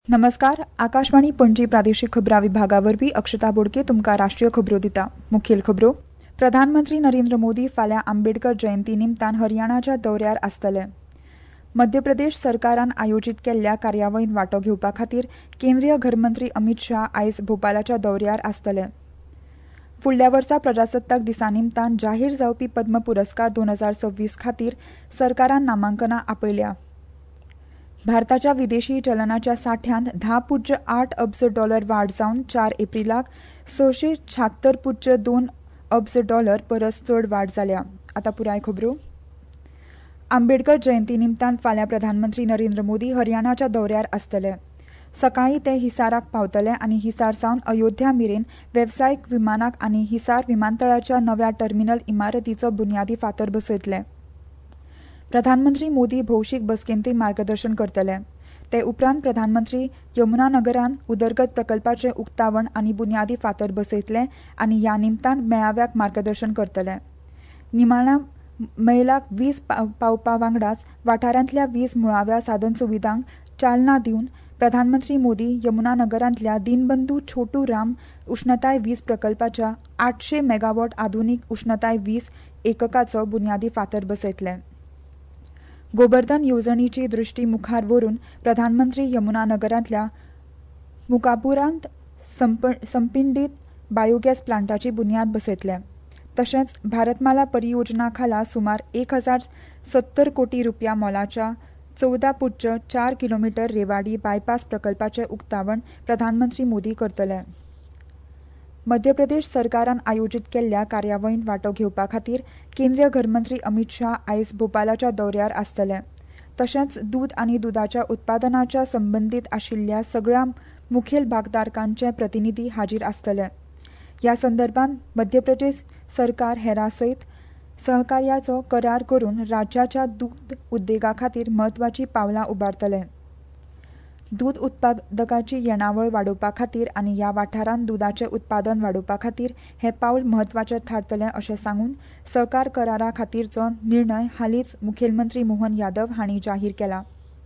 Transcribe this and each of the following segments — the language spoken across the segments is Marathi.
नमस्कार. आकाशवाणी पणजी प्रादेशीक खबरां विभागावरवीं अक्षता बोडके तुमकां राष्ट्रीय खबरो दिता. मुखेल खबरो. प्रधानमंत्री नरेंद्र मोदी फाल्यां आंबेडकर जयंती निमतान हरियाणाच्या दौऱ्यार आसतले. मध्य प्रदेश सरकारान आयोजीत केल्ल्या कार्यावळींत वांटो घेवपा खातीर केंद्रीय घरमंत्री अमित शाह आयज भोपाळाच्या दौऱ्यार आसतले. फुडल्या वर्सा प्रजासत्ताक दिसा निमतान जाहीर जावपी पद्म पुरस्कार 2026 खातीर सरकारान नामांकनां आपयल्या. भारताच्या विदेशी चलनाच्या सांठ्यांत 10.8 अब्ज डॉलर वाड जावन 4 एप्रिलाक 676.2 अब्ज डॉलर परस चड वाड जाल्या. आतां पुराय खबरो. आंबेडकर जयंती निमतान फाल्यां प्रधानमंत्री नरेंद्र मोदी हरियाणाच्या दौऱ्यार आसतले. सकाळीं ते हिसाराक पावतले आनी हिसार सावन अयोध्या मेरेन वेवसायीक विमानाक आनी हिसार विमानतळाच्या नव्या टर्मिनल इमारतीचो बुन्यादी फातर बसयतले. प्रधानमंत्री मोदी भौशीक बसकेंतय मार्गदर्शन करतले. ते उपरांत प्रधानमंत्री यमुनानगरान उदरगत प्रकल्पाचें उक्तावण आनी बुन्यादी फातर बसयतले आनी ह्या निमतान मेळाव्याक मार्गदर्शन करतले. निमाण्या मैलाक वीज पावपा वांगडाच वाठारांतल्या वीज मुळाव्या साधनसुविधांक चालना दिवन प्रधानमंत्री मोदी यमुनानगरांतल्या दीनबंधू छोटू राम उश्णताय वीज प्रकल्पाच्या 800 मेगावॉट आधुनीक उश्णताय वीज एककाचो बुन्यादी फातर बसयतले. गोबर्धन येवजणेची दृश्टी मुखार व्हरून प्रधानमंत्री यमुनानगरांतल्या मुकापुरांत संपिंडीत बायोगॅस प्लांटाची बुन्याद बसयतले. तशेंच भारतमाला परियोजना खाला सुमार 1070 कोटी रुपया मोलाच्या 14.4 किलोमीटर रेवाडी बायपास प्रकल्पाचें उक्तावण प्रधानमंत्री मोदी करतले. मध्य प्रदेश सरकारान आयोजीत केल्ल्या कार्यावळींत वांटो घेवपा खातीर केंद्रीय घरमंत्री अमित शाह आयज भोपाळाच्या दौऱ्यार आसतले. तशेंच दूद आनी दुदाच्या उत्पादनाच्या संबंदीत आशिल्ल्या सगळ्या मुखेल भागधारकांचे प्रतिनिधी हाजीर आसतले. ह्या संदर्भात मध्य प्रदेश सरकार हेरां सयत सहकार्याचो करार करून राज्याच्या दूद उद्देगा खातीर म्हत्वाची पावलां उबारतले. दूद उत्पादकांची येणावळ वाडोवपा खातीर आनी ह्या वाठारांत दुदाचें उत्पादन वाडोवपा खातीर हें पावल म्हत्वाचें थारतलें अशें सांगून सहकार करारा खातीरचो निर्णय हालींच मुखेलमंत्री मोहन यादव हांणी जाहीर केला.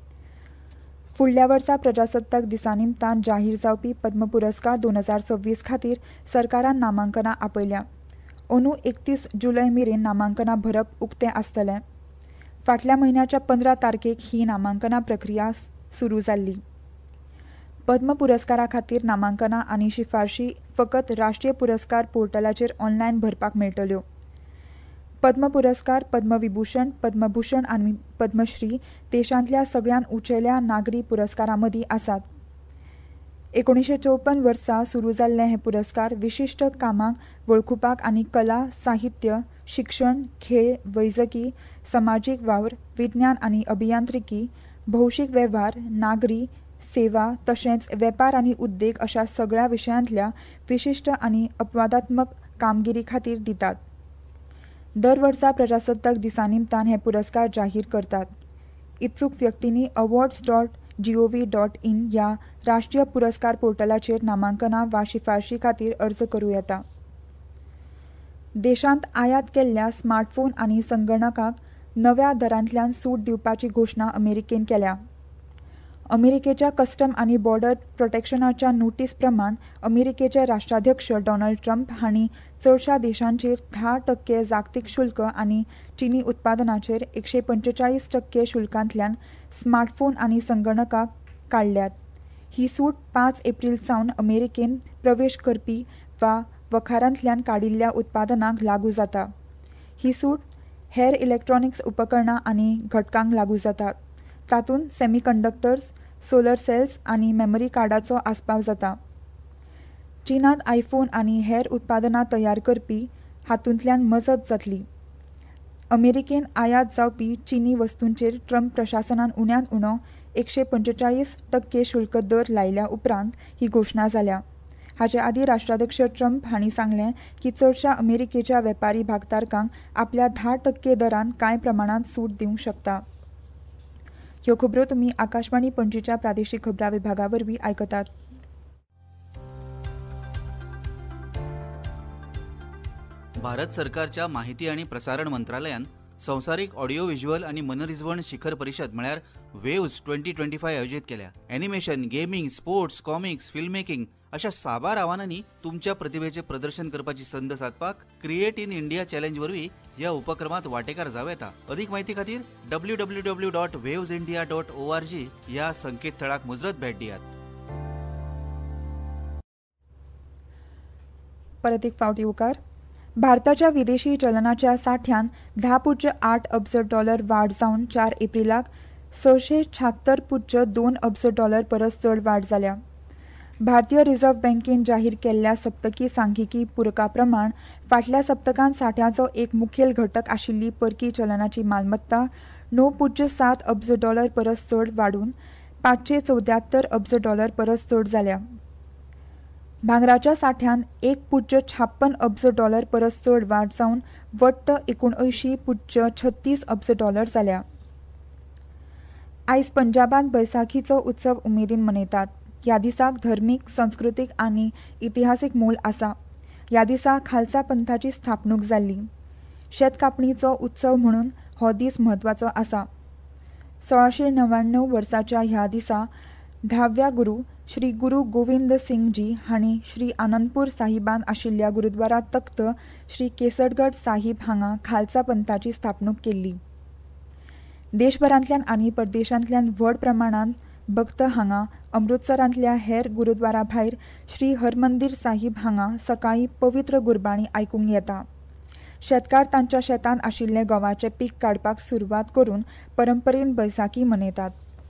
फुडल्या वर्सा प्रजासत्ताक दिसा निमतान जाहीर जावपी पद्म पुरस्कार 2026 खातीर सरकारान नामांकनां आपयल्या. अंदू 31 जुलय मेरेन नामांकनां भरप उक्तें आसतलें. फाटल्या म्हयन्याच्या 15 तारखेक ही नामांकनां प्रक्रिया सुरू जाल्ली. पद्म पुरस्कारा खातीर नामांकनां आनी शिफारशी फकत राष्ट्रीय पुरस्कार पोर्टलाचेर ऑनलायन भरपाक मेळटल्यो. पद्म पुरस्कार, पद्मविभूषण, पद्मभूषण आनी पद्मश्री देशांतल्या सगळ्यांत उंचेल्या नागरी पुरस्कारां मदीं आसात. 1954 वर्सा सुरू जाल्ले हे पुरस्कार विशिश्ट कामांक वळखुपाक आनी कला, साहित्य, शिक्षण, खेळ, वैजकी, समाजीक वावर, विज्ञान आनी अभियांत्रिकी, भौशीक वेव्हार, नागरी सेवा तशेंच वेपार आनी उद्देग अशा सगळ्या विशयांतल्या विशिश्ट आनी अपवादात्मक कामगिरी खातीर दितात. दर वर्सा प्रजासत्ताक दिसा निमतान हे पुरस्कार जाहीर करतात. इत्सूक व्यक्तींनी awards.gov.in ह्या राष्ट्रीय पुरस्कार पोर्टलाचेर नामांकनां वा शिफारशी खातीर अर्ज करूं येता. देशांत आयात केल्ल्या स्मार्टफोन आनी संगणकाक नव्या दरांतल्यान सूट दिवपाची घोशणा अमेरिकेन केल्या. अमेरिकेच्या कस्टम आनी बॉर्डर प्रोटेक्शनाच्या नोटीस प्रमाण अमेरिकेचे राष्ट्राध्यक्ष डोनाल्ड ट्रम्प हांणी चडशा देशांचेर 10% जागतीक शुल्क आनी चीनी उत्पादनाचेर 145% शुल्कांतल्यान स्मार्टफोन आनी संगणकाक काडल्यात. ही सूट 5 एप्रिल सावन अमेरिकेन प्रवेश करपी वा वखारांतल्यान काडिल्ल्या उत्पादनांक लागू जाता. ही सूट हेर इलेक्ट्रॉनिक्स उपकरणां आनी घटकांक लागू जाता. तातूंत सेमीकंडक्टर्स, सोलर सेल्स आनी मेमरी कार्डाचो आस्पाव जाता. चीनांत आयफोन आनी हेर उत्पादनां तयार करपी हातूंतल्यान मजत जातली. अमेरिकेन आयात जावपी चीनी वस्तूंचेर ट्रम्प प्रशासनान उण्यांत उणो 145% शुल्क दर लायल्या उपरांत ही घोशणा जाल्या. हाचे आदीं राष्ट्राध्यक्ष ट्रम्प हांणी सांगलें की चडशा अमेरिकेच्या वेपारी भागधारकांक आपल्या 10% दरान कांय प्रमाणांत सूट दिवंक शकता. ह्यो खबरो तुमी आकाशवाणी पणजीच्या प्रादेशीक खबरां विभागावरवीं आयकतात. भारत सरकारच्या माहिती आणि प्रसारण मंत्रालयान संवसारीक ऑडिओ व्हिज्युअल आणि मनरिजवण शिखर परिषद म्हळ्यार वेव्स 2025 आयोजित केल्या। Animation, gaming, sports, comics, film making अशा साबार आव्हानांनी तुमच्या प्रतिभेचे प्रदर्शन करपाची संद साधपाक क्रिएट इन इंडिया चॅलेंज वरवीं ह्या उपक्रमात वांटेकार जावं येता। अधिक माहिती खातीर www.wavesindia.org ह्या संकेतथळाक मुजरत भेट दियात। परत एक फावटी उकार। भारताच्या विदेशी चलनाच्या साठ्यान 10.8 अब्ज डॉलर वाढ जावन 4 एप्रिलाक 676.2 अब्ज डॉलर परस चड वाढ जाल्या। भारतीय रिझर्व्ह बँकेन जाहीर केल्ल्या सप्तकी सांख्यिकी पुरका प्रमाण फाटल्या सप्तकांत साठ्याचो एक मुखेल घटक आशिल्ली परकी चलनाची मालमत्ता 9.7 अब्ज डॉलर परस चड वाडून 574 अब्ज डॉलर परस चड जाल्या। भांगराच्या साठ्यान 1.56 अब्ज डॉलर परस चड वाड जावन वट्ट 79.36 अब्ज डॉलर जाल्या। आयज पंजाबात बैसाखीचो उत्सव उमेदीन मनयतात। ह्या दिसाक धर्मीक, सांस्कृतीक आनी इतिहासीक मोल आसा। ह्या दिसा खालसा पंथाची स्थापणूक जाल्ली। शेत कापणीचो उत्सव म्हणून हो दीस म्हत्वाचो आसा। 1699 वर्साच्या ह्या दिसा 10व्या गुरू श्री गुरू गोविंद सिंग जी हांणी श्री आनंदपूर साहिबान आशिल्ल्या गुरुद्वारा तख्त श्री केसरगढ साहिब हांगा खालसा पंथाची स्थापणूक केल्ली। देशभरांतल्यान आनी परदेशांतल्यान व्हड प्रमाणांत भक्त हांगा अमृतसरांतल्या हेर गुरुद्वारा भायर श्री हरमंदीर साहिब हांगा सकाळीं पवित्र गुरबाणी आयकूंक येता। शेतकार तांच्या शेतांत आशिल्ले गंवाचे पीक काडपाक सुरवात करून परंपरेन बैसाखी मनयतात।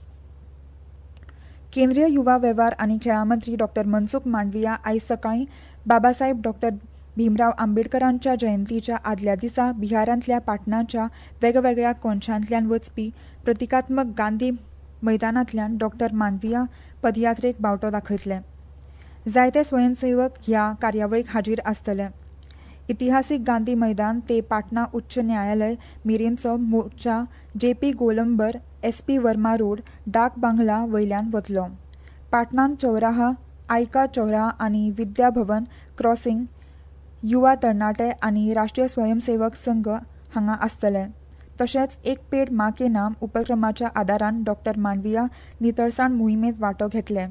केंद्रीय युवा वेव्हार आनी खेळां मंत्री डॉ मनसुख मांडविया आयज सकाळीं बाबासाहेब डॉ भीमराव आंबेडकरांच्या जयंतीच्या आदल्या दिसा बिहारांतल्या पाटणाच्या वेगवेगळ्या कोनशांतल्यान वचपी प्रतिकात्मक गांधी मैदानांतल्यान डॉ मांडविया पदयात्रेक बावटो दाखयतले। जायते स्वयंसेवक ह्या कार्यावळीक हाजीर आसतले। इतिहासीक गांधी मैदान ते पाटणा उच्च न्यायालय मेरेनचो मोर्चा JP Golambar SP Verma road Dak bungalow वयल्यान वतलो। पाटणान चौराहा, आयका चौराहा आनी विद्या भवन क्रॉसिंग युवा तरणाटे आनी राष्ट्रीय स्वयंसेवक संघ हांगा आसतले। तशेंच एक पेड माँ के नाम उपक्रमाच्या आदारान डॉ मांडविया नितळसाण मोहिमेंत वांटो घेतले।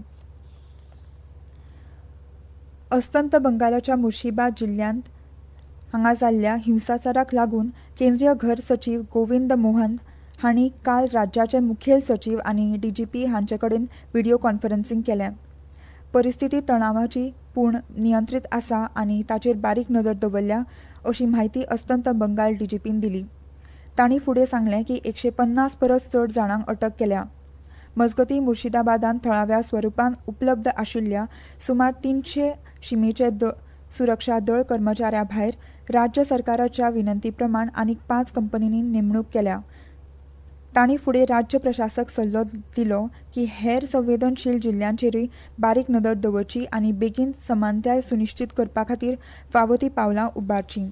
अस्तंत बंगालच्या मुर्शिदाबाद जिल्ल्यांत हांगा जाल्ल्या हिंसाचाराक लागून केंद्रीय घर सचिव गोविंद मोहन हांणी काल राज्याचे मुखेल सचिव आनी DGP हांचे कडेन व्हिडिओ कॉन्फरन्सिंग केलें। परिस्थिती तणावाची पूण नियंत्रीत आसा आनी ताचेर बारीक नदर दवरल्या अशी म्हायती अस्तंत बंगाल DGPन दिली। तांणी फुडें सांगलें की 150 परस चड जाणांक अटक केल्या। मजगतीं मुर्शिदाबादांत थळाव्या स्वरुपान उपलब्ध आशिल्ल्या सुमार 300 शिमेचे सुरक्षा दळ कर्मचाऱ्यां भायर राज्य सरकाराच्या विनंती प्रमाण आनीक 5 कंपनींनी नेमणूक केल्या। तांणी फुडें राज्य प्रशासक सल्लो दिलो की हेर संवेदनशील जिल्ल्यांचेरूय बारीक नदर दवरची आनी बेगीन समानताय सुनिश्चित करपा खातीर फावो ती पावलां उबारचीं।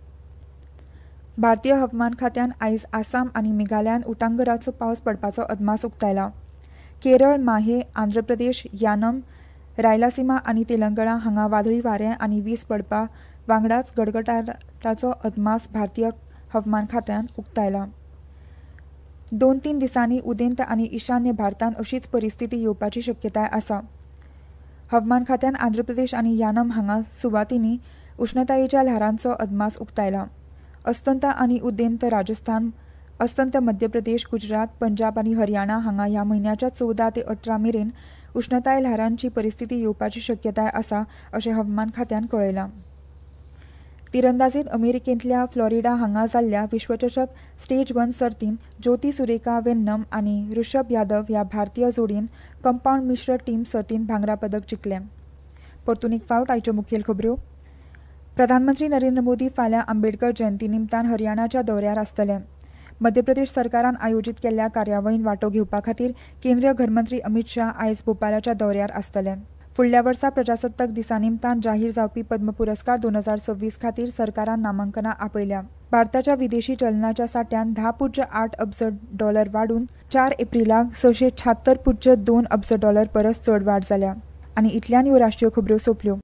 भारतीय हवामान खात्यान आयज आसाम आनी मेघालयान उटंगराचो पावस पडपाचो अदमास उक्तायला। केरळ, माहे, आंध्र प्रदेश, यानम, रायलासीमा आनी तेलंगणा हांगा वादळी वारें आनी वीज पडपा वांगडाच गडगडाटाचो अदमास भारतीय हवामान खात्यान उक्तायला। 2-3 दिसांनी उदेंत आनी ईशान्य भारतांत अशीच परिस्थिती येवपाची शक्यताय आसा। हवामान खात्यान आंध्र प्रदेश आनी यानम हांगा सुवातींनी उश्णतायेच्या ल्हारांचो अदमास उक्तायला। अस्तंत आनी उदेंत राजस्थान, अस्तंत मध्य प्रदेश, गुजरात, पंजाब आनी हरियाणा हांगा ह्या म्हयन्याच्या 14 ते 18 मेरेन उश्णताय ल्हारांची परिस्थिती येवपाची शक्यताय आसा अशें हवामान खात्यान कळयलां। तिरंदाजीत अमेरिकेंतल्या फ्लोरिडा हांगा जाल्ल्या विश्वचषक स्टेज 1 सर्तींत ज्योती सुरेखा वेन्नम आनी ऋषभ यादव ह्या भारतीय जोडीन कंपाऊंड मिश्र टीम सर्तींत भांगरा पदक जिखलें। परतून एक फावट आयच्यो मुखेल खबरो। प्रधानमंत्री नरेंद्र मोदी फाल्यां आंबेडकर जयंती निमतान हरियाणाच्या दौऱ्यार आसतले। मध्य प्रदेश सरकारान आयोजीत केल्ल्या कार्यावळींत वांटो घेवपा खातीर केंद्रीय घरमंत्री अमित शाह आयज भोपाळच्या दौऱ्यार आसतले। फुडल्या वर्सा प्रजासत्ताक दिसा निमतान जाहीर जावपी पद्म पुरस्कार 2026 खातीर सरकारान नामांकनां आपयल्या। भारताच्या विदेशी चलनाच्या साठ्यान 10.8 अब्ज डॉलर वाडून 4 एप्रिलाक 676.2 अब्ज डॉलर परस चड वाड जाल्या। आनी इतल्यान ह्यो राष्ट्रीय खबरो सोंपल्यो।